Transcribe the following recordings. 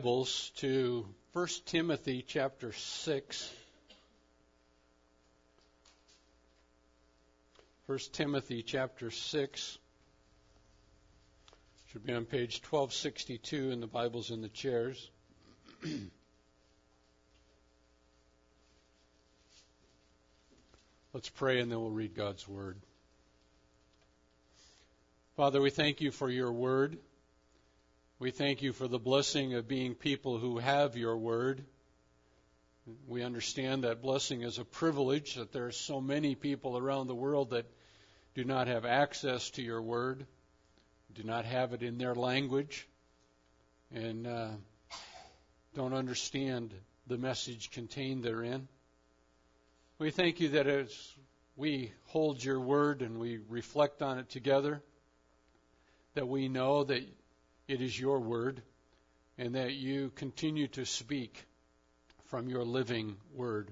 Bibles to 1 Timothy chapter 6. 1 Timothy chapter 6 should be on page 1262 in the Bibles in the chairs. Let's pray and then we'll read God's Word. Father, we thank you for your Word. We thank you for the blessing of being people who have your Word. We understand that blessing is a privilege, that there are so many people around the world that do not have access to your Word, do not have it in their language, and don't understand the message contained therein. We thank you that as we hold your Word and we reflect on it together, that we know that it is your Word, and that you continue to speak from your living Word.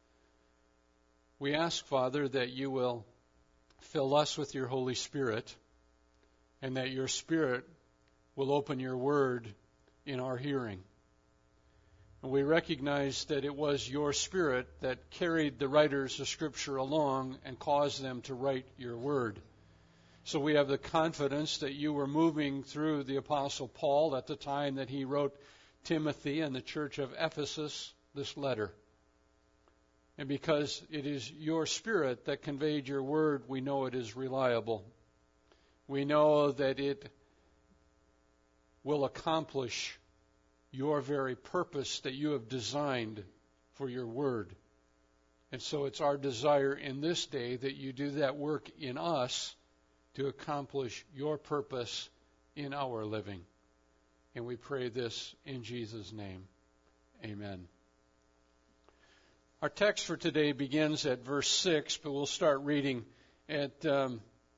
We ask, Father, that you will fill us with your Holy Spirit, and that your Spirit will open your Word in our hearing. And we recognize that it was your Spirit that carried the writers of Scripture along and caused them to write your Word. So we have the confidence that you were moving through the Apostle Paul at the time that he wrote Timothy and the church of Ephesus this letter. And because it is your Spirit that conveyed your word, we know it is reliable. We know that it will accomplish your very purpose that you have designed for your word. And so it's our desire in this day that you do that work in us to accomplish your purpose in our living. And we pray this in Jesus' name. Amen. Our text for today begins at verse 6, but we'll start reading at the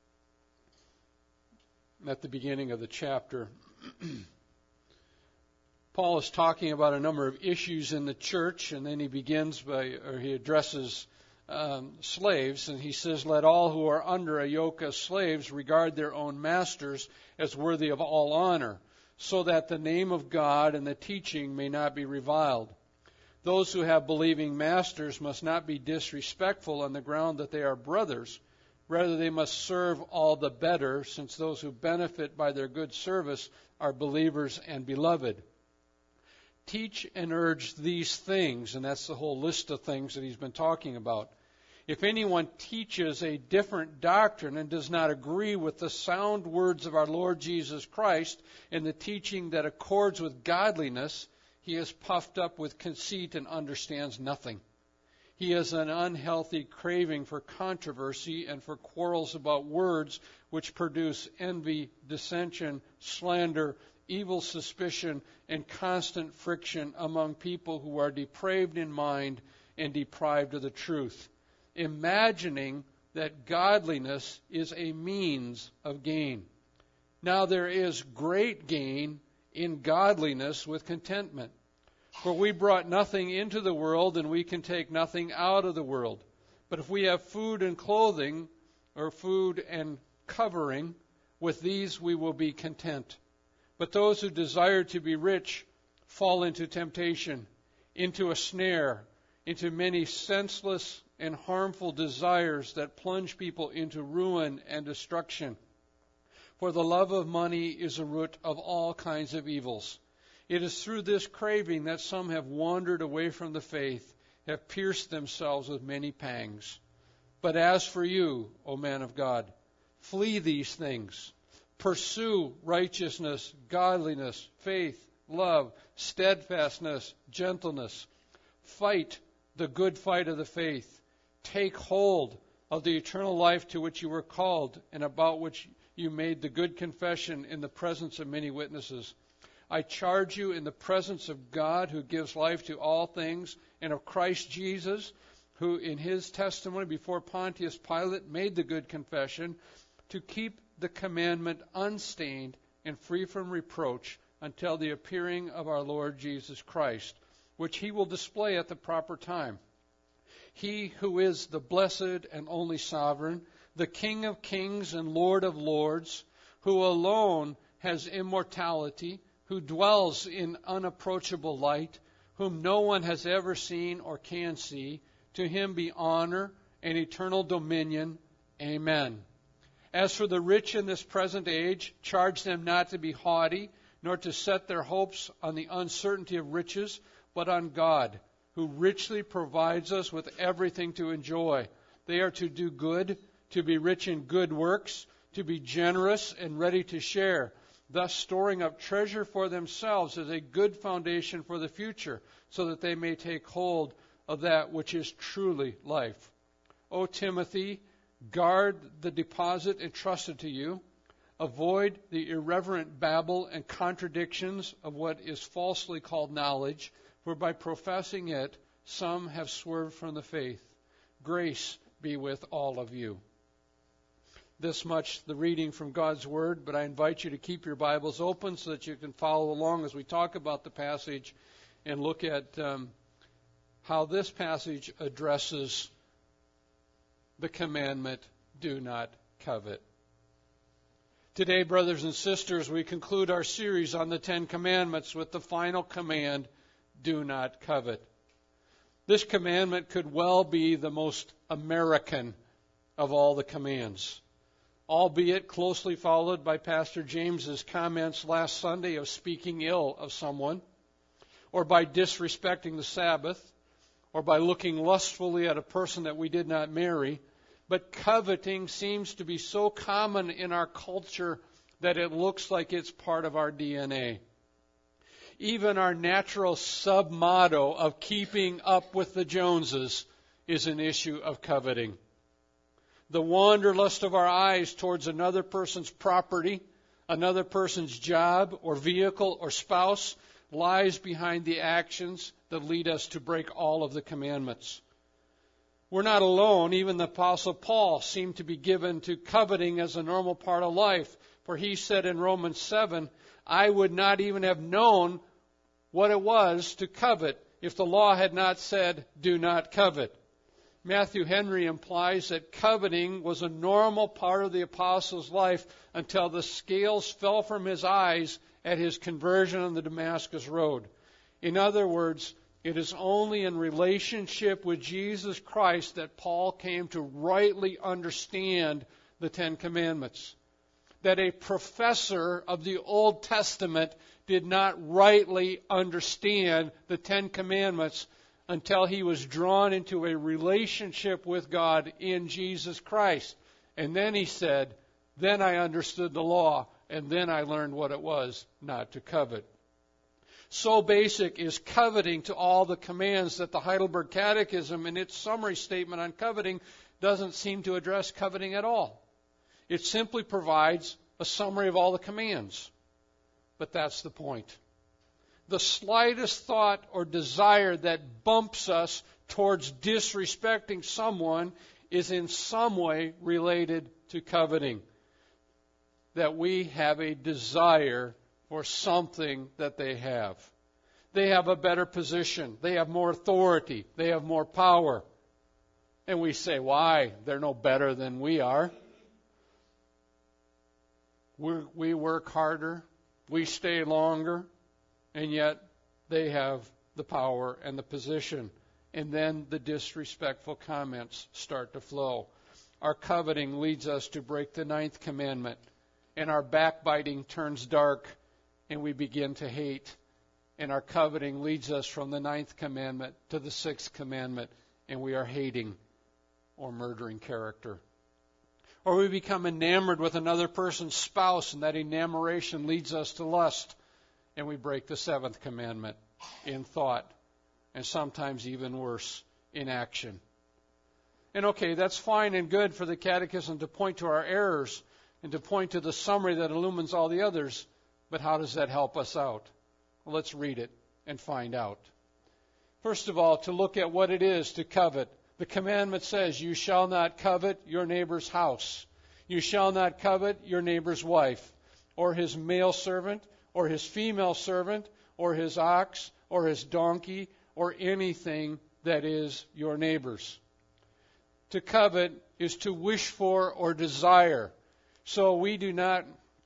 beginning of the chapter. Paul is talking about a number of issues in the church, and then he addresses slaves, and he says, "Let all who are under a yoke of slaves regard their own masters as worthy of all honor, so that the name of God and the teaching may not be reviled. Those who have believing masters must not be disrespectful on the ground that they are brothers. Rather, they must serve all the better, since those who benefit by their good service are believers and beloved. Teach and urge these things," and that's the whole list of things that he's been talking about. "If anyone teaches a different doctrine and does not agree with the sound words of our Lord Jesus Christ and the teaching that accords with godliness, he is puffed up with conceit and understands nothing. He has an unhealthy craving for controversy and for quarrels about words, which produce envy, dissension, slander, evil suspicion, and constant friction among people who are depraved in mind and deprived of the truth, imagining that godliness is a means of gain. Now there is great gain in godliness with contentment. For we brought nothing into the world, and we can take nothing out of the world. But if we have food and clothing, or food and covering, with these we will be content. But those who desire to be rich fall into temptation, into a snare, into many senseless and harmful desires that plunge people into ruin and destruction. For the love of money is a root of all kinds of evils. It is through this craving that some have wandered away from the faith, have pierced themselves with many pangs. But as for you, O man of God, flee these things. Pursue righteousness, godliness, faith, love, steadfastness, gentleness. Fight the good fight of the faith. Take hold of the eternal life to which you were called and about which you made the good confession in the presence of many witnesses. I charge you in the presence of God, who gives life to all things, and of Christ Jesus, who in his testimony before Pontius Pilate made the good confession, to keep the commandment unstained and free from reproach until the appearing of our Lord Jesus Christ, which he will display at the proper time. He who is the blessed and only sovereign, the King of kings and Lord of lords, who alone has immortality, who dwells in unapproachable light, whom no one has ever seen or can see. To him be honor and eternal dominion. Amen. As for the rich in this present age, charge them not to be haughty, nor to set their hopes on the uncertainty of riches, but on God, who richly provides us with everything to enjoy. They are to do good, to be rich in good works, to be generous and ready to share, thus storing up treasure for themselves as a good foundation for the future, so that they may take hold of that which is truly life. O Timothy, guard the deposit entrusted to you. Avoid the irreverent babble and contradictions of what is falsely called knowledge, for by professing it, some have swerved from the faith. Grace be with all of you. This much the reading from God's Word, but I invite you to keep your Bibles open so that you can follow along as we talk about the passage and look at how this passage addresses the commandment, do not covet. Today, brothers and sisters, we conclude our series on the Ten Commandments with the final command, do not covet. This commandment could well be the most American of all the commands, albeit closely followed by Pastor James's comments last Sunday of speaking ill of someone, or by disrespecting the Sabbath, or by looking lustfully at a person that we did not marry. But coveting seems to be so common in our culture that it looks like it's part of our DNA. Even our natural sub-motto of keeping up with the Joneses is an issue of coveting. The wanderlust of our eyes towards another person's property, another person's job or vehicle or spouse lies behind the actions that lead us to break all of the commandments. We're not alone. Even the Apostle Paul seemed to be given to coveting as a normal part of life. For he said in Romans 7, I would not even have known what it was to covet if the law had not said, do not covet. Matthew Henry implies that coveting was a normal part of the apostle's life until the scales fell from his eyes at his conversion on the Damascus Road. In other words, it is only in relationship with Jesus Christ that Paul came to rightly understand the Ten Commandments. That a professor of the Old Testament did not rightly understand the Ten Commandments until he was drawn into a relationship with God in Jesus Christ. And then he said, then I understood the law, and then I learned what it was not to covet. So basic is coveting to all the commands that the Heidelberg Catechism, in its summary statement on coveting, doesn't seem to address coveting at all. It simply provides a summary of all the commands. But that's the point. The slightest thought or desire that bumps us towards disrespecting someone is in some way related to coveting. That we have a desire for something that they have. They have a better position. They have more authority. They have more power. And we say, why? They're no better than we are. We work harder. We stay longer. And yet they have the power and the position. And then the disrespectful comments start to flow. Our coveting leads us to break the 9th commandment. And our backbiting turns dark. And we begin to hate. And our coveting leads us from the 9th commandment to the 6th commandment. And we are hating or murdering character. Or we become enamored with another person's spouse, and that enamoration leads us to lust. And we break the 7th commandment in thought. And sometimes even worse, in action. And okay, that's fine and good for the Catechism to point to our errors and to point to the summary that illumines all the others. But how does that help us out? Well, let's read it and find out. First of all, to look at what it is to covet. The commandment says, you shall not covet your neighbor's house. You shall not covet your neighbor's wife, or his male servant, or his female servant, or his ox, or his donkey, or anything that is your neighbor's. To covet is to wish for or desire. So we do not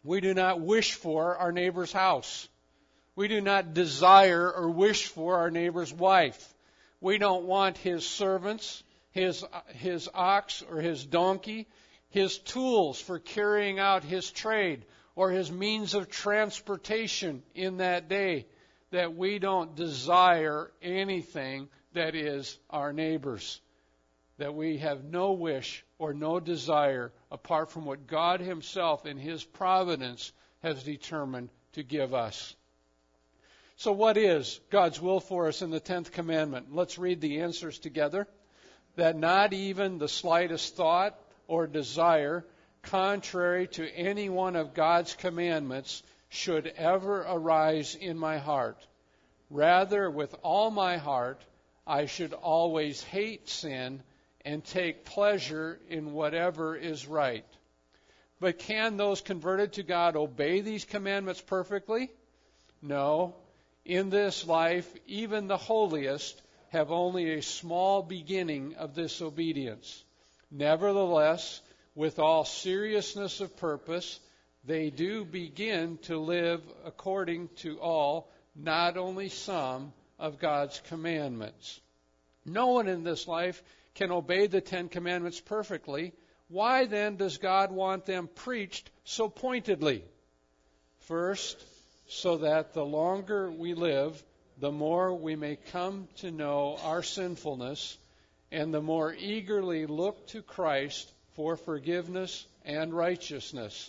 We do not wish for our neighbor's house. We do not desire or wish for our neighbor's wife. We don't want his servants, his ox or his donkey, his tools for carrying out his trade, or his means of transportation in that day. That we don't desire anything that is our neighbor's. That we have no wish or no desire apart from what God himself in his providence has determined to give us. So what is God's will for us in the 10th commandment? Let's read the answers together. That not even the slightest thought or desire contrary to any one of God's commandments should ever arise in my heart. Rather, with all my heart, I should always hate sin and take pleasure in whatever is right. But can those converted to God obey these commandments perfectly? No. In this life, even the holiest have only a small beginning of this obedience. Nevertheless, with all seriousness of purpose, they do begin to live according to all, not only some, of God's commandments. No one in this life can obey the 10 commandments perfectly. Why then does God want them preached so pointedly? First, so that the longer we live, the more we may come to know our sinfulness, and the more eagerly look to Christ for forgiveness and righteousness.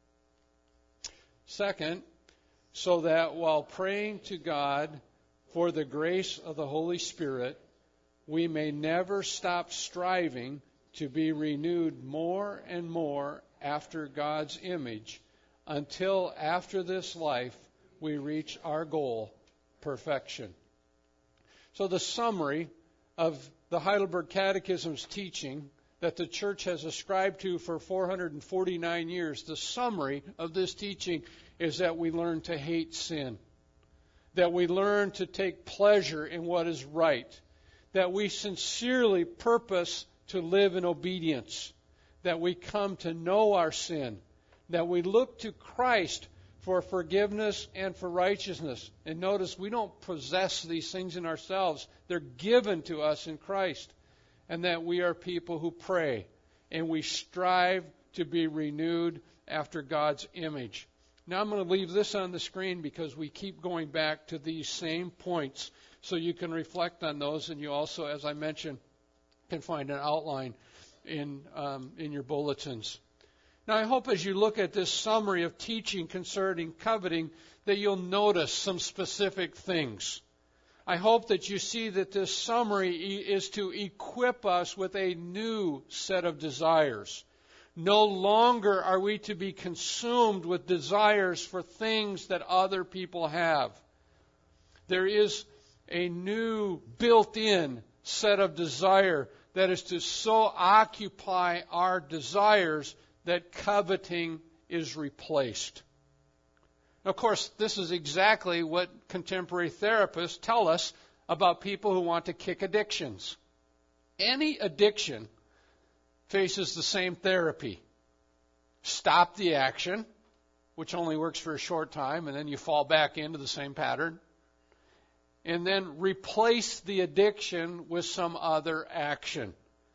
Second, so that while praying to God for the grace of the Holy Spirit, we may never stop striving to be renewed more and more after God's image, until after this life we reach our goal, perfection. So the summary of the Heidelberg Catechism's teaching that the church has ascribed to for 449 years, the summary of this teaching is that we learn to hate sin, that we learn to take pleasure in what is right, that we sincerely purpose to live in obedience, that we come to know our sin, that we look to Christ for forgiveness and for righteousness. And notice, we don't possess these things in ourselves. They're given to us in Christ. And that we are people who pray, and we strive to be renewed after God's image. Now I'm going to leave this on the screen because we keep going back to these same points, so you can reflect on those, and you also, as I mentioned, can find an outline in your bulletins. Now, I hope as you look at this summary of teaching concerning coveting that you'll notice some specific things. I hope that you see that this summary is to equip us with a new set of desires. No longer are we to be consumed with desires for things that other people have. There is a new built-in set of desire that is to so occupy our desires that coveting is replaced. Of course, this is exactly what contemporary therapists tell us about people who want to kick addictions. Any addiction faces the same therapy. Stop the action, which only works for a short time, and then you fall back into the same pattern. And then replace the addiction with some other action,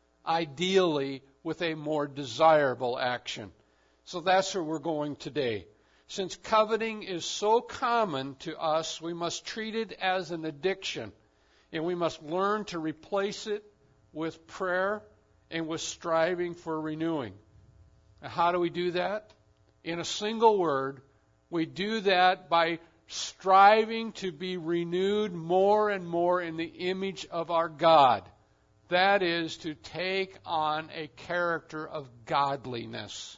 ideally with a more desirable action. So that's where we're going today. Since coveting is so common to us, we must treat it as an addiction, and we must learn to replace it with prayer and with striving for renewing. Now, how do we do that? In a single word, we do that by striving to be renewed more and more in the image of our God. That is, to take on a character of godliness.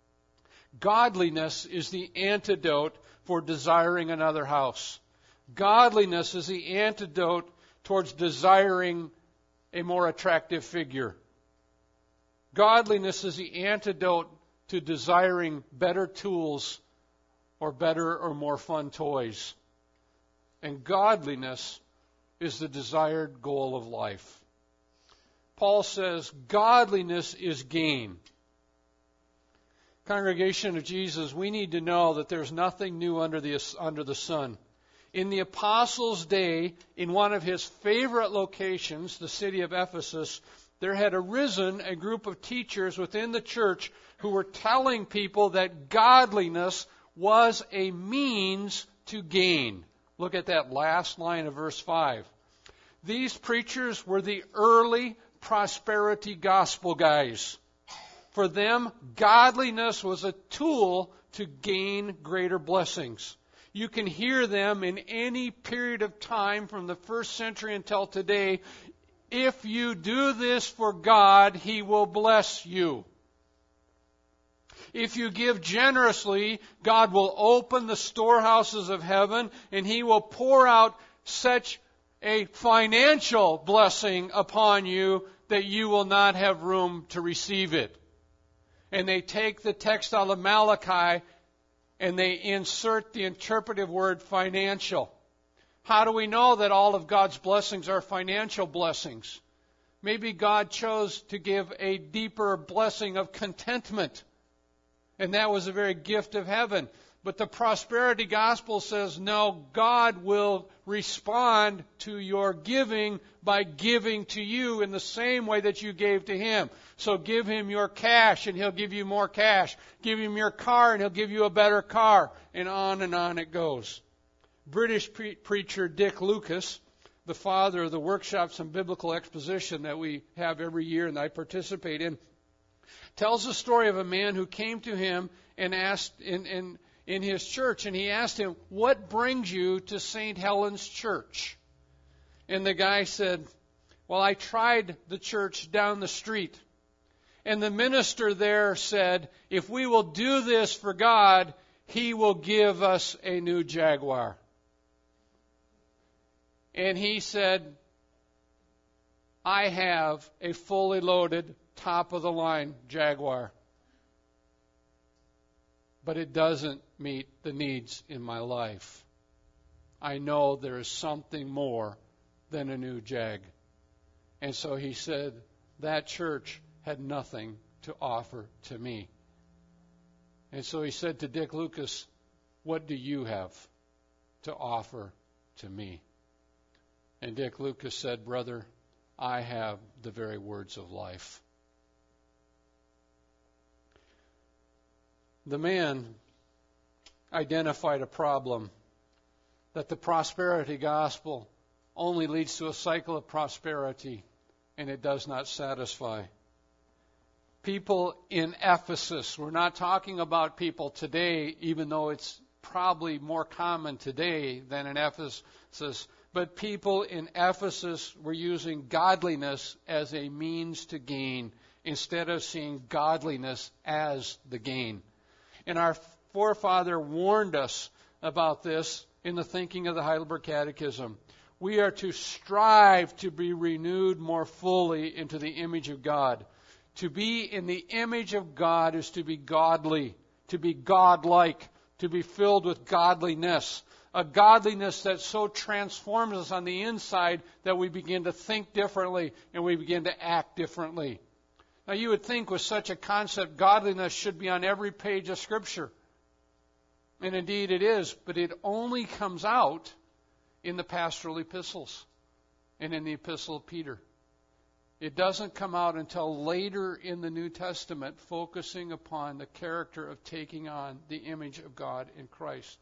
Godliness is the antidote for desiring another house. Godliness is the antidote towards desiring a more attractive figure. Godliness is the antidote to desiring better tools or better or more fun toys. And godliness is the desired goal of life. Paul says godliness is gain. Congregation of Jesus, we need to know that there's nothing new under the sun. In the apostles' day, in one of his favorite locations, the city of Ephesus, there had arisen a group of teachers within the church who were telling people that godliness was a means to gain. Look at that last line of verse 5. These preachers were the early prosperity gospel guys. For them, godliness was a tool to gain greater blessings. You can hear them in any period of time from the first century until today. If you do this for God, He will bless you. If you give generously, God will open the storehouses of heaven and He will pour out such a financial blessing upon you that you will not have room to receive it. And they take the text out of Malachi and they insert the interpretive word financial. How do we know that all of God's blessings are financial blessings? Maybe God chose to give a deeper blessing of contentment. And that was a very gift of heaven. But the prosperity gospel says, no, God will respond to your giving by giving to you in the same way that you gave to Him. So give Him your cash and He'll give you more cash. Give Him your car and He'll give you a better car. And on it goes. British preacher Dick Lucas, the father of the workshops on biblical exposition that we have every year and I participate in, tells the story of a man who came to him and asked in his church, and he asked him, what brings you to St. Helen's Church? And the guy said, well, I tried the church down the street. And the minister there said, if we will do this for God, He will give us a new Jaguar. And he said, I have a fully loaded, top-of-the-line Jaguar. But it doesn't meet the needs in my life. I know there is something more than a new Jag. And so he said, that church had nothing to offer to me. And so he said to Dick Lucas, what do you have to offer to me? And Dick Lucas said, brother, I have the very words of life. The man identified a problem, that the prosperity gospel only leads to a cycle of prosperity, and it does not satisfy. People in Ephesus, we're not talking about people today, even though it's probably more common today than in Ephesus, but people in Ephesus were using godliness as a means to gain instead of seeing godliness as the gain. And our forefather warned us about this in the thinking of the Heidelberg Catechism. We are to strive to be renewed more fully into the image of God. To be in the image of God is to be godly, to be godlike, to be filled with godliness. A godliness that so transforms us on the inside that we begin to think differently and we begin to act differently. Now you would think with such a concept, godliness should be on every page of Scripture. And indeed it is, but it only comes out in the pastoral epistles and in the epistle of Peter. It doesn't come out until later in the New Testament, focusing upon the character of taking on the image of God in Christ.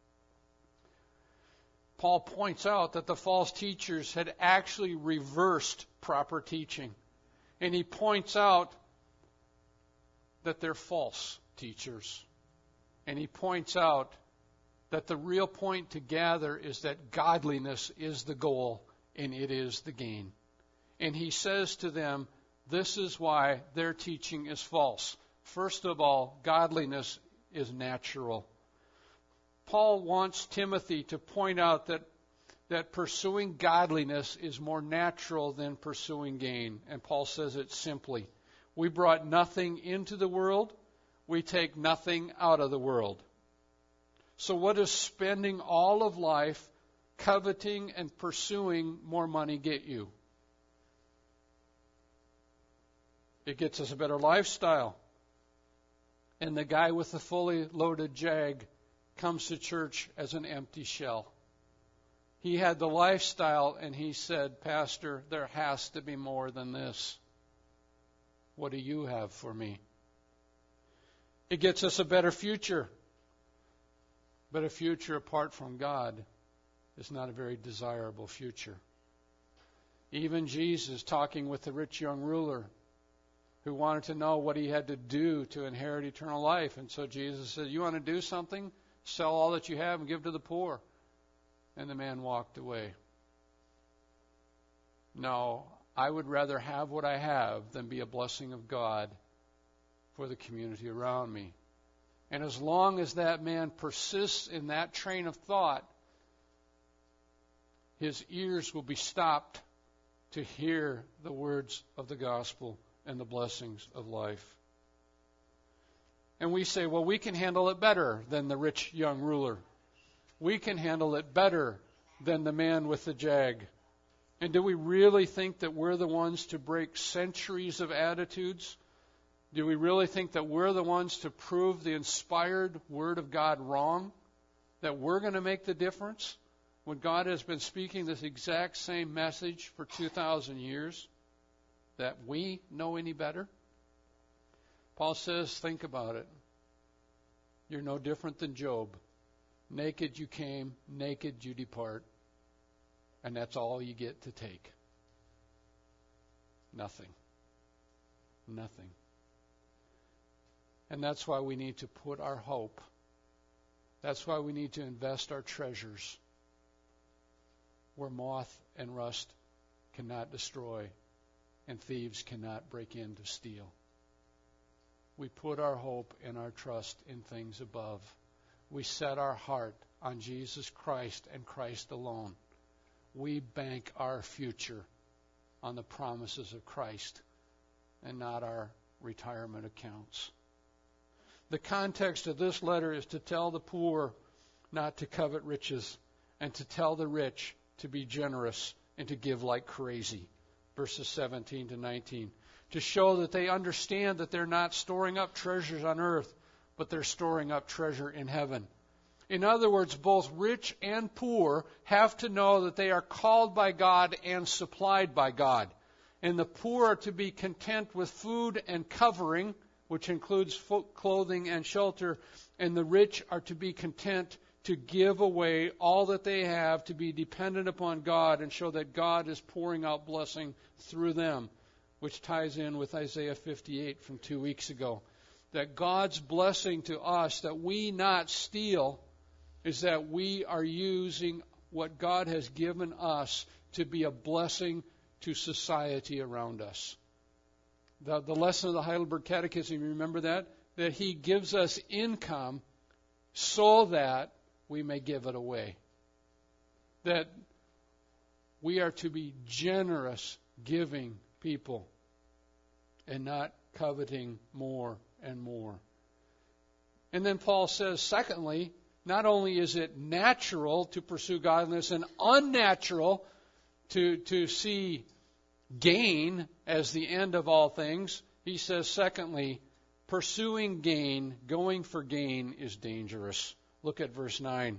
Paul points out that the false teachers had actually reversed proper teaching. And he points out that they're false teachers. And he points out that the real point to gather is that godliness is the goal and it is the gain. And he says to them, this is why their teaching is false. First of all, godliness is natural. Paul wants Timothy to point out that pursuing godliness is more natural than pursuing gain. And Paul says it simply. We brought nothing into the world. We take nothing out of the world. So what does spending all of life coveting and pursuing more money get you? It gets us a better lifestyle. And the guy with the fully loaded Jag comes to church as an empty shell. He had the lifestyle, and he said, Pastor, there has to be more than this. What do you have for me? It gets us a better future. But a future apart from God is not a very desirable future. Even Jesus, talking with the rich young ruler, who wanted to know what he had to do to inherit eternal life. And so Jesus said, you want to do something? Sell all that you have and give to the poor. And the man walked away. No, I would rather have what I have than be a blessing of God for the community around me. And as long as that man persists in that train of thought, his ears will be stopped to hear the words of the gospel and the blessings of life. And we say, well, we can handle it better than the rich young ruler. We can handle it better than the man with the Jag. And do we really think that we're the ones to break centuries of attitudes? Do we really think that we're the ones to prove the inspired Word of God wrong? That we're going to make the difference when God has been speaking this exact same message for 2,000 years? That we know any better? Paul says, think about it. You're no different than Job. Naked you came, naked you depart. And that's all you get to take. Nothing. Nothing. And that's why we need to put our hope. That's why we need to invest our treasures where moth and rust cannot destroy and thieves cannot break in to steal. We put our hope and our trust in things above. We set our heart on Jesus Christ and Christ alone. We bank our future on the promises of Christ and not our retirement accounts. The context of this letter is to tell the poor not to covet riches and to tell the rich to be generous and to give like crazy. Verses 17 to 19. To show that they understand that they're not storing up treasures on earth, but they're storing up treasure in heaven. In other words, both rich and poor have to know that they are called by God and supplied by God. And the poor are to be content with food and covering, which includes clothing and shelter, and the rich are to be content to give away all that they have, to be dependent upon God and show that God is pouring out blessing through them, which ties in with Isaiah 58 from 2 weeks ago. That God's blessing to us, that we not steal, is that we are using what God has given us to be a blessing to society around us. The lesson of the Heidelberg Catechism, you remember that? That He gives us income so that we may give it away. That we are to be generous, giving people and not coveting more and more. And then Paul says, secondly, not only is it natural to pursue godliness and unnatural to see gain as the end of all things, he says, secondly, pursuing gain, going for gain is dangerous. Look at verse 9.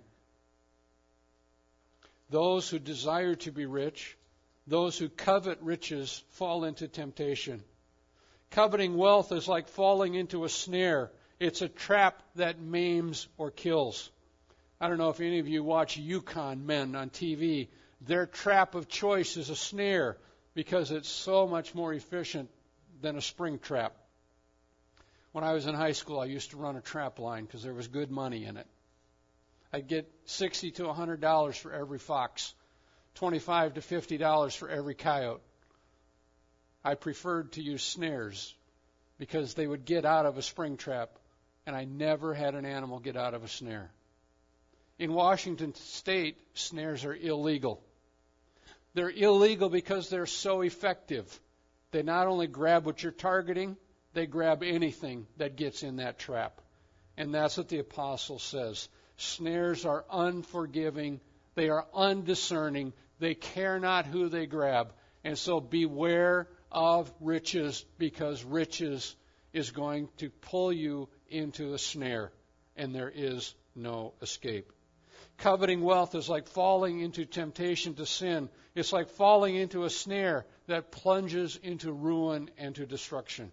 Those who desire to be rich, those who covet riches, fall into temptation. Coveting wealth is like falling into a snare. It's a trap that maims or kills. I don't know if any of you watch Yukon men on TV. Their trap of choice is a snare because it's so much more efficient than a spring trap. When I was in high school, I used to run a trap line because there was good money in it. I'd get $60 to $100 for every fox, $25 to $50 for every coyote. I preferred to use snares because they would get out of a spring trap, and I never had an animal get out of a snare. In Washington State, snares are illegal. They're illegal because they're so effective. They not only grab what you're targeting, they grab anything that gets in that trap. And that's what the apostle says. Snares are unforgiving. They are undiscerning. They care not who they grab. And so beware of riches, because riches is going to pull you into a snare, and there is no escape. Coveting wealth is like falling into temptation to sin. It's like falling into a snare that plunges into ruin and to destruction.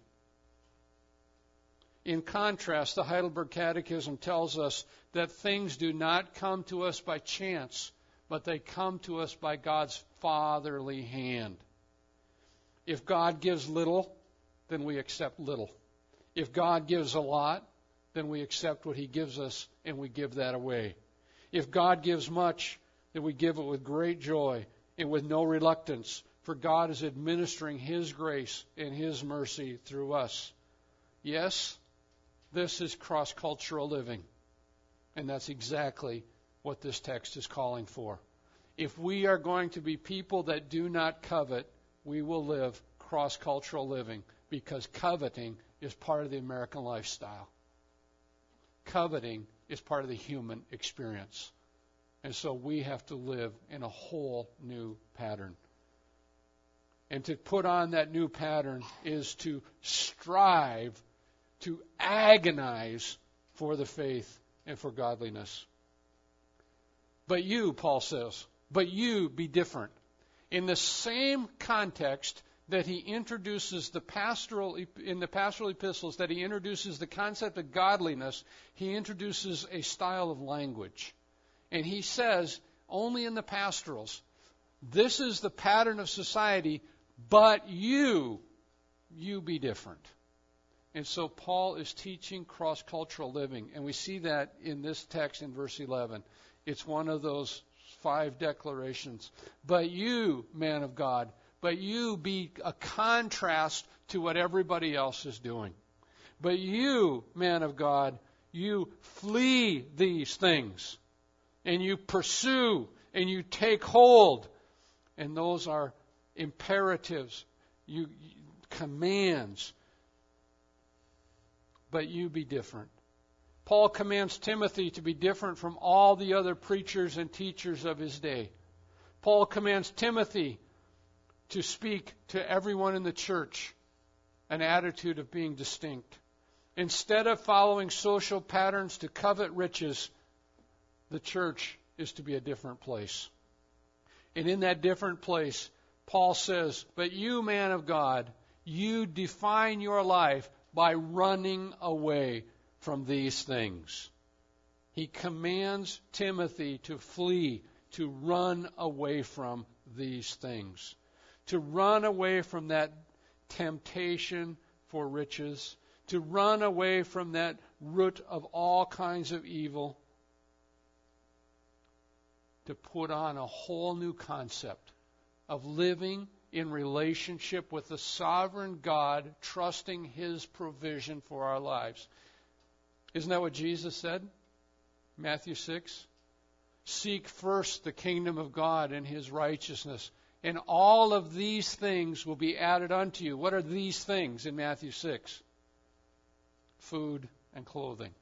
In contrast, the Heidelberg Catechism tells us that things do not come to us by chance, but they come to us by God's fatherly hand. If God gives little, then we accept little. If God gives a lot, then we accept what He gives us and we give that away. If God gives much, then we give it with great joy and with no reluctance, for God is administering His grace and His mercy through us. Yes, this is cross-cultural living, and that's exactly what this text is calling for. If we are going to be people that do not covet, we will live cross-cultural living, because coveting is part of the American lifestyle. Coveting is part of the human experience. And so we have to live in a whole new pattern. And to put on that new pattern is to strive, to agonize for the faith and for godliness. But you, Paul says, but you be different. In the same context that he introduces in the pastoral epistles, that he introduces the concept of godliness, he introduces a style of language. And he says, only in the pastorals, this is the pattern of society, but you be different. And so Paul is teaching cross-cultural living, and we see that in this text in verse 11. It's one of those 5 declarations. But you, man of God, but you be a contrast to what everybody else is doing. But you, man of God, you flee these things, and you pursue, and you take hold. And those are imperatives, commands. But you be different. Paul commands Timothy to be different from all the other preachers and teachers of his day. Paul commands Timothy to speak to everyone in the church an attitude of being distinct. Instead of following social patterns to covet riches, the church is to be a different place. And in that different place, Paul says, but you, man of God, you define your life by running away from these things. He commands Timothy to flee, to run away from these things. To run away from that temptation for riches. To run away from that root of all kinds of evil. To put on a whole new concept of living in relationship with the sovereign God, trusting His provision for our lives. Isn't that what Jesus said? Matthew 6. Seek first the kingdom of God and His righteousness, and all of these things will be added unto you. What are these things in Matthew 6? Food and clothing.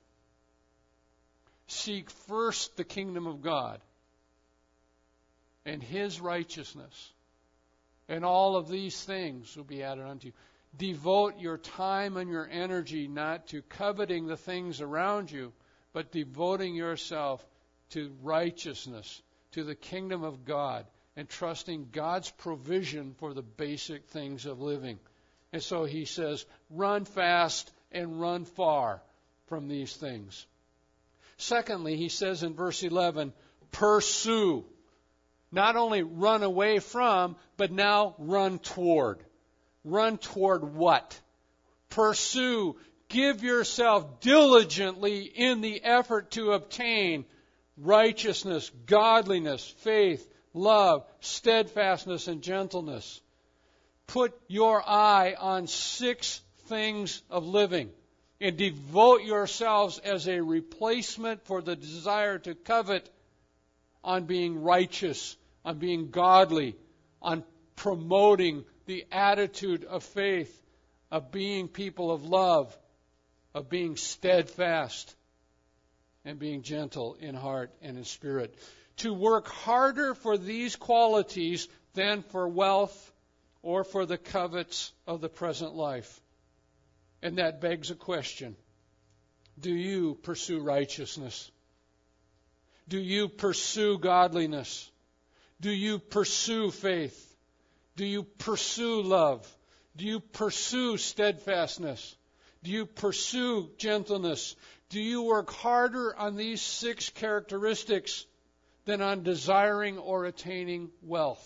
Seek first the kingdom of God and His righteousness, and all of these things will be added unto you. Devote your time and your energy not to coveting the things around you, but devoting yourself to righteousness, to the kingdom of God, and trusting God's provision for the basic things of living. And so he says, run fast and run far from these things. Secondly, he says in verse 11, pursue. Not only run away from, but now run toward. Run toward what? Pursue. Give yourself diligently in the effort to obtain righteousness, godliness, faith, love, steadfastness, and gentleness. Put your eye on 6 things of living and devote yourselves as a replacement for the desire to covet on being righteous, on being godly, on promoting the attitude of faith, of being people of love, of being steadfast, and being gentle in heart and in spirit. To work harder for these qualities than for wealth or for the covets of the present life. And that begs a question. Do you pursue righteousness? Do you pursue godliness? Do you pursue faith? Do you pursue love? Do you pursue steadfastness? Do you pursue gentleness? Do you work harder on these 6 characteristics than on desiring or attaining wealth?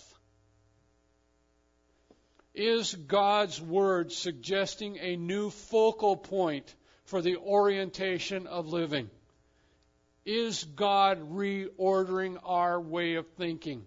Is God's Word suggesting a new focal point for the orientation of living? Is God reordering our way of thinking?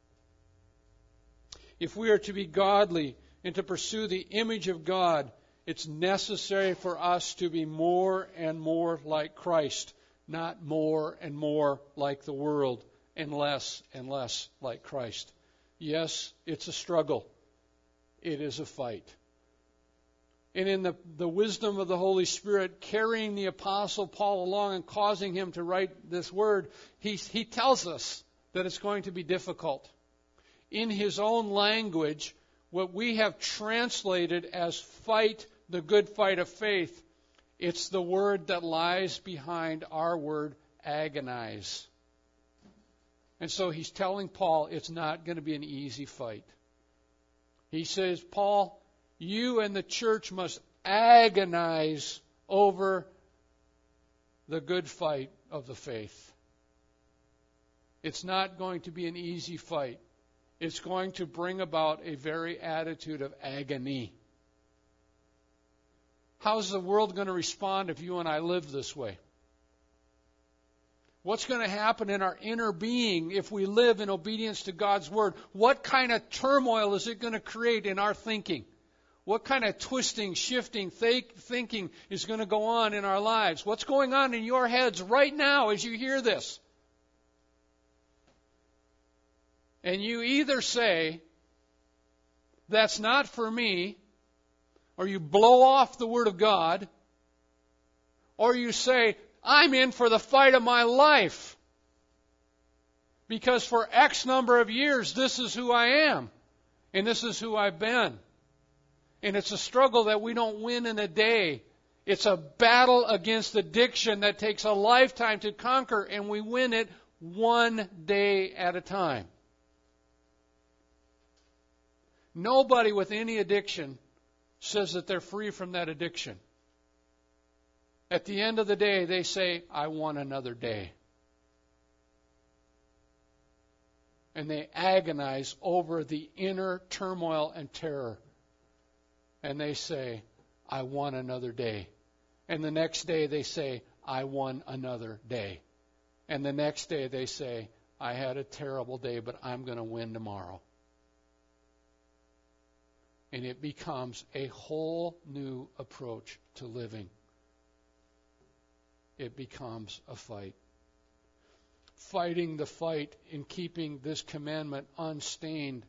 If we are to be godly and to pursue the image of God, it's necessary for us to be more and more like Christ, not more and more like the world and less like Christ. Yes, it's a struggle. It is a fight. And in the wisdom of the Holy Spirit, carrying the Apostle Paul along and causing him to write this word, he tells us that it's going to be difficult. In his own language, what we have translated as fight the good fight of faith, it's the word that lies behind our word agonize. And so he's telling Paul it's not going to be an easy fight. He says, Paul, you and the church must agonize over the good fight of the faith. It's not going to be an easy fight. It's going to bring about a very attitude of agony. How's the world going to respond if you and I live this way? What's going to happen in our inner being if we live in obedience to God's Word? What kind of turmoil is it going to create in our thinking? What kind of twisting, shifting, thinking is going to go on in our lives? What's going on in your heads right now as you hear this? And you either say, that's not for me, or you blow off the Word of God, or you say, I'm in for the fight of my life. Because for X number of years, this is who I am. And this is who I've been. And it's a struggle that we don't win in a day. It's a battle against addiction that takes a lifetime to conquer, and we win it one day at a time. Nobody with any addiction says that they're free from that addiction. At the end of the day, they say, I want another day. And they agonize over the inner turmoil and terror. And they say, I want another day. And the next day they say, I want another day. And the next day they say, I had a terrible day, but I'm going to win tomorrow. And it becomes a whole new approach to living. It becomes a fight. Fighting the fight in keeping this commandment unstained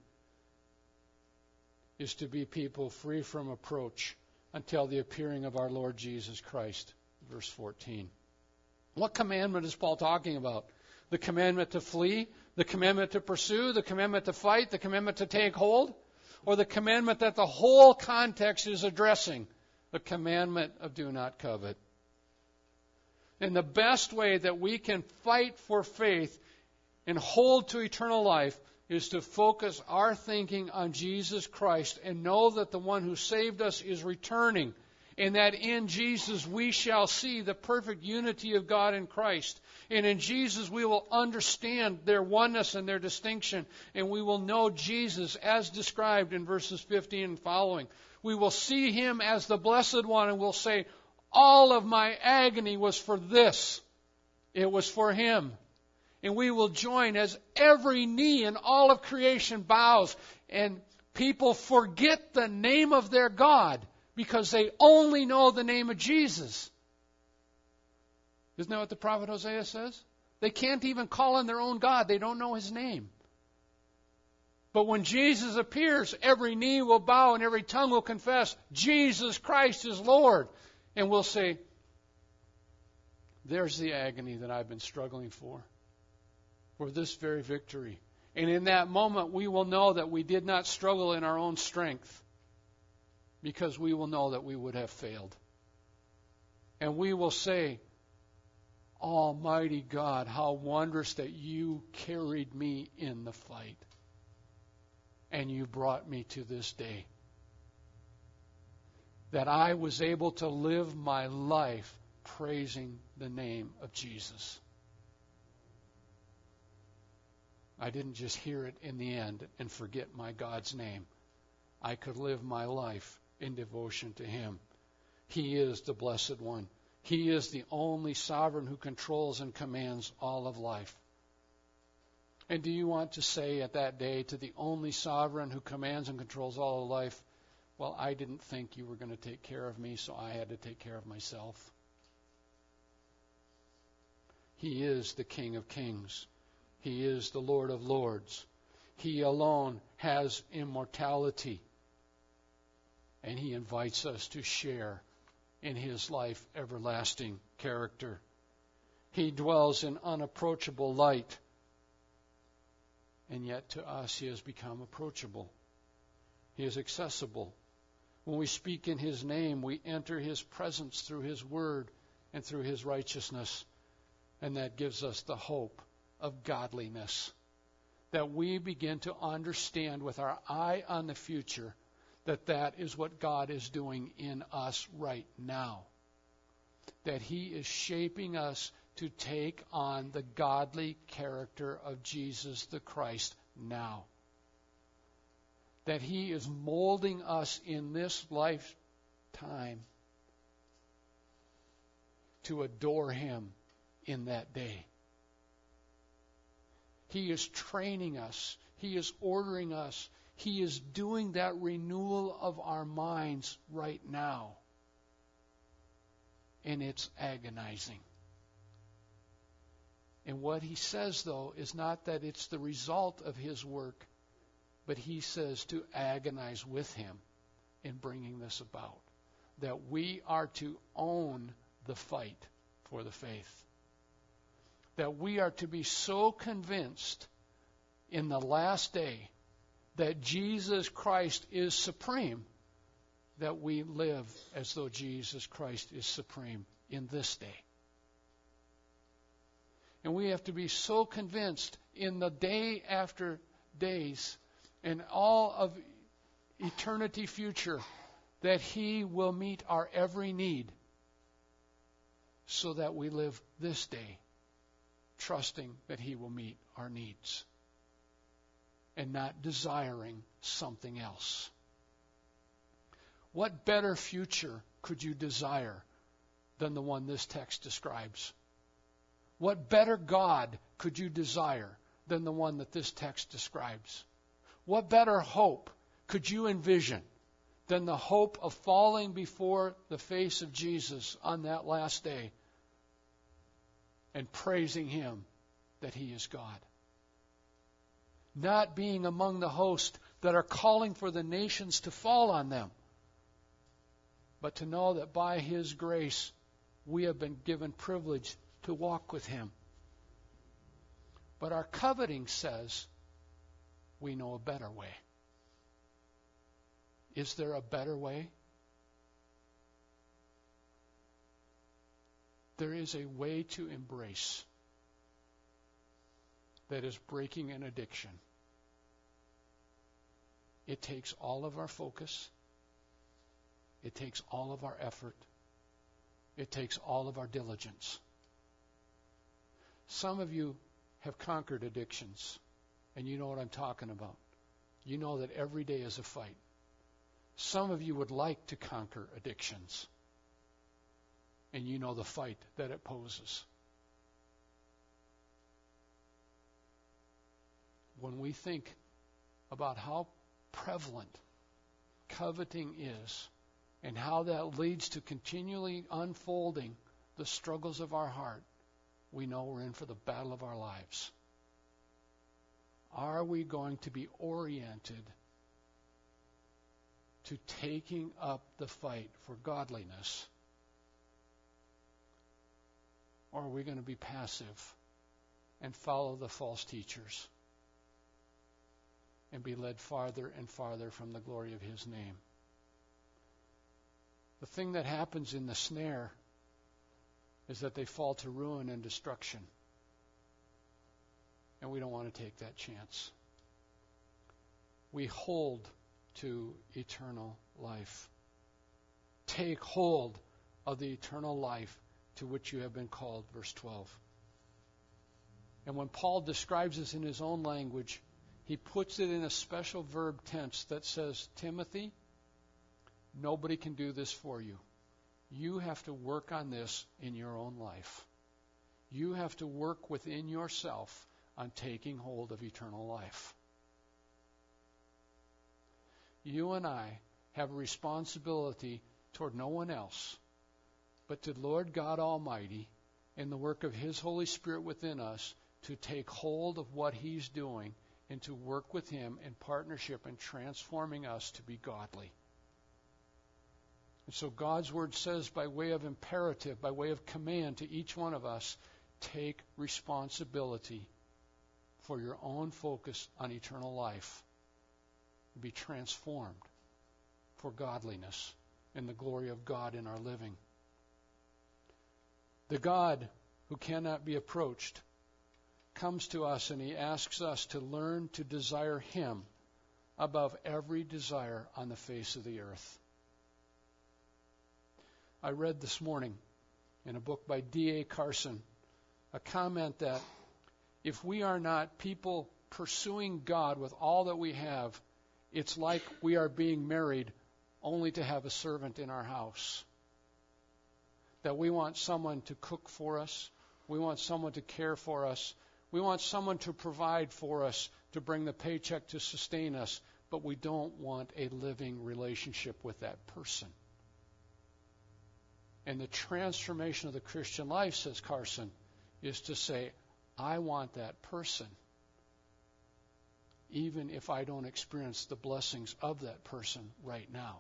is to be people free from approach until the appearing of our Lord Jesus Christ. Verse 14. What commandment is Paul talking about? The commandment to flee? The commandment to pursue? The commandment to fight? The commandment to take hold? Or the commandment that the whole context is addressing? The commandment of do not covet. And the best way that we can fight for faith and hold to eternal life is to focus our thinking on Jesus Christ and know that the one who saved us is returning, and that in Jesus we shall see the perfect unity of God in Christ. And in Jesus we will understand their oneness and their distinction, and we will know Jesus as described in verses 15 and following. We will see Him as the Blessed One, and we'll say, all of my agony was for this. It was for Him. And we will join as every knee in all of creation bows, and people forget the name of their God because they only know the name of Jesus. Isn't that what the prophet Hosea says? They can't even call on their own God. They don't know His name. But when Jesus appears, every knee will bow and every tongue will confess Jesus Christ is Lord. And we'll say, there's the agony that I've been struggling for this very victory. And in that moment, we will know that we did not struggle in our own strength, because we will know that we would have failed. And we will say, Almighty God, how wondrous that you carried me in the fight. And you brought me to this day. That I was able to live my life praising the name of Jesus. I didn't just hear it in the end and forget my God's name. I could live my life in devotion to Him. He is the Blessed One. He is the only sovereign who controls and commands all of life. And do you want to say at that day to the only sovereign who commands and controls all of life, well, I didn't think you were going to take care of me, so I had to take care of myself. He is the King of Kings. He is the Lord of Lords. He alone has immortality. And He invites us to share in His life everlasting character. He dwells in unapproachable light. And yet to us He has become approachable. He is accessible. When we speak in His name, we enter His presence through His word and through His righteousness. And that gives us the hope of godliness. That we begin to understand with our eye on the future that that is what God is doing in us right now. That He is shaping us to take on the godly character of Jesus the Christ now. That He is molding us in this lifetime to adore Him in that day. He is training us. He is ordering us. He is doing that renewal of our minds right now. And it's agonizing. And what He says, though, is not that it's the result of His work, but He says to agonize with Him in bringing this about. That we are to own the fight for the faith. That we are to be so convinced in the last day that Jesus Christ is supreme, that we live as though Jesus Christ is supreme in this day. And we have to be so convinced in the day after days and all of eternity future that He will meet our every need, so that we live this day trusting that He will meet our needs and not desiring something else. What better future could you desire than the one this text describes? What better God could you desire than the one that this text describes? What better hope could you envision than the hope of falling before the face of Jesus on that last day and praising Him that He is God? Not being among the host that are calling for the nations to fall on them, but to know that by His grace we have been given privilege to walk with Him. But our coveting says we know a better way. Is there a better way? There is a way to embrace that is breaking an addiction. It takes all of our focus. It takes all of our effort. It takes all of our diligence. Some of you have conquered addictions, and you know what I'm talking about. You know that every day is a fight. Some of you would like to conquer addictions, and you know the fight that it poses. When we think about how prevalent coveting is and how that leads to continually unfolding the struggles of our heart, we know we're in for the battle of our lives. Are we going to be oriented to taking up the fight for godliness? Or are we going to be passive and follow the false teachers and be led farther and farther from the glory of His name? The thing that happens in the snare is that they fall to ruin and destruction. And we don't want to take that chance. We hold to eternal life. Take hold of the eternal life to which you have been called, verse 12. And when Paul describes this in his own language, he puts it in a special verb tense that says, Timothy, nobody can do this for you. You have to work on this in your own life. You have to work within yourself on taking hold of eternal life. You and I have a responsibility toward no one else but to Lord God Almighty in the work of His Holy Spirit within us to take hold of what He's doing and to work with Him in partnership in transforming us to be godly. And so God's Word says, by way of imperative, by way of command to each one of us, take responsibility for your own focus on eternal life. Be transformed for godliness and the glory of God in our living. The God who cannot be approached comes to us and He asks us to learn to desire Him above every desire on the face of the earth. I read this morning in a book by D.A. Carson a comment that if we are not people pursuing God with all that we have, it's like we are being married only to have a servant in our house. That we want someone to cook for us. We want someone to care for us. We want someone to provide for us, to bring the paycheck to sustain us, but we don't want a living relationship with that person. And the transformation of the Christian life, says Carson, is to say, I want that person, even if I don't experience the blessings of that person right now.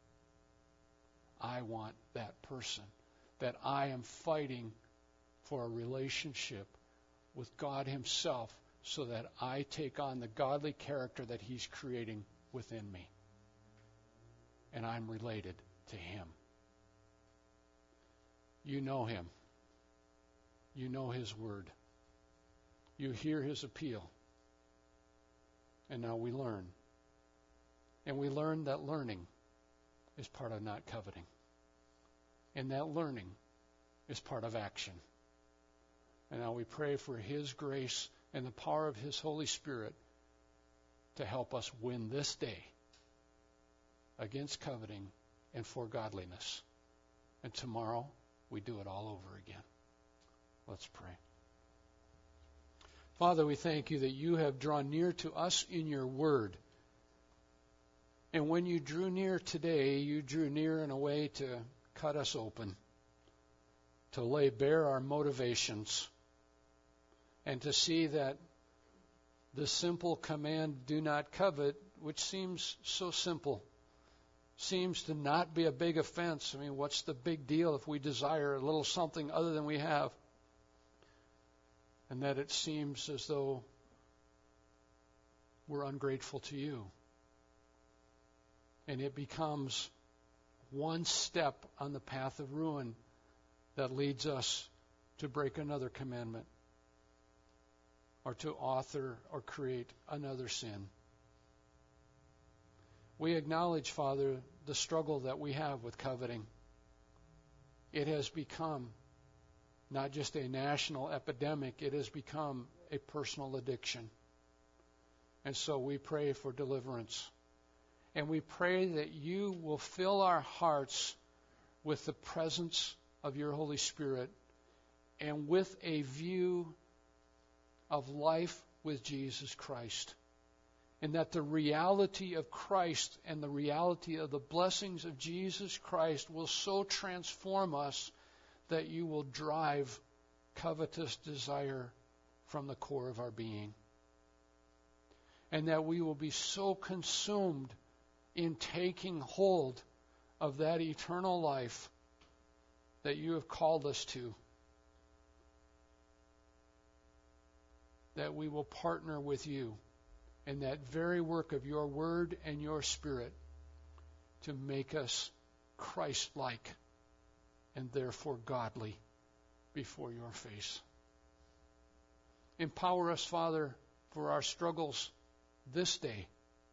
I want that person, that I am fighting for a relationship with God Himself so that I take on the godly character that He's creating within me. And I'm related to Him. You know Him. You know His Word. You hear His appeal. And now we learn. And we learn that learning is part of not coveting. And that learning is part of action. And now we pray for His grace and the power of His Holy Spirit to help us win this day against coveting and for godliness. And tomorrow we do it all over again. Let's pray. Father, we thank You that You have drawn near to us in Your Word. And when You drew near today, You drew near in a way to cut us open, to lay bare our motivations, and to see that the simple command, do not covet, which seems so simple, seems to not be a big offense. I mean, what's the big deal if we desire a little something other than we have? And that it seems as though we're ungrateful to You. And it becomes one step on the path of ruin that leads us to break another commandment or to author or create another sin. We acknowledge, Father, the struggle that we have with coveting. It has become not just a national epidemic, it has become a personal addiction. And so we pray for deliverance. And we pray that You will fill our hearts with the presence of Your Holy Spirit and with a view of life with Jesus Christ. And that the reality of Christ and the reality of the blessings of Jesus Christ will so transform us that You will drive covetous desire from the core of our being. And that we will be so consumed in taking hold of that eternal life that You have called us to, that we will partner with You in that very work of Your Word and Your Spirit to make us Christ-like and therefore godly before your face. Empower us, Father, for our struggles this day.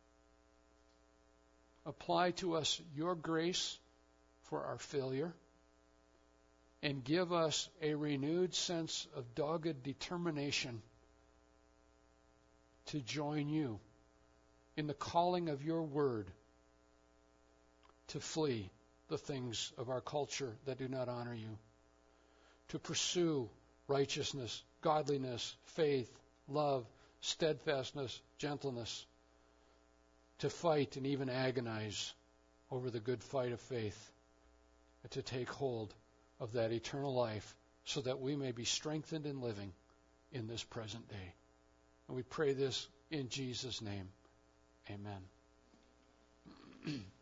Apply to us your grace for our failure, and give us a renewed sense of dogged determination to join you in the calling of your word to flee the things of our culture that do not honor you, to pursue righteousness, godliness, faith, love, steadfastness, gentleness, to fight and even agonize over the good fight of faith, and to take hold of that eternal life so that we may be strengthened in living in this present day. And we pray this in Jesus' name. Amen.